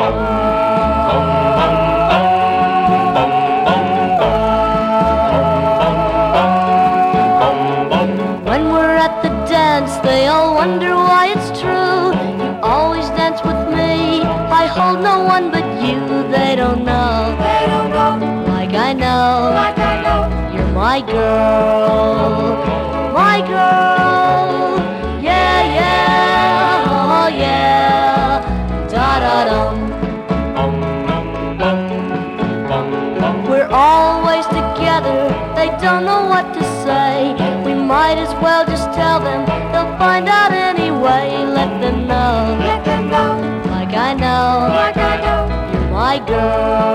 When we're at the dance, they all wonder why it's true. You always dance with me. I hold no one but you. They don't know. Like I know. You're my girl. My girl. Yeah, yeah. Oh, yeah. Da-da-dum. We're always together. They don't know what to say. We might as well just tell them. They'll find out anyway. Let them know. Like I know. You're my girl.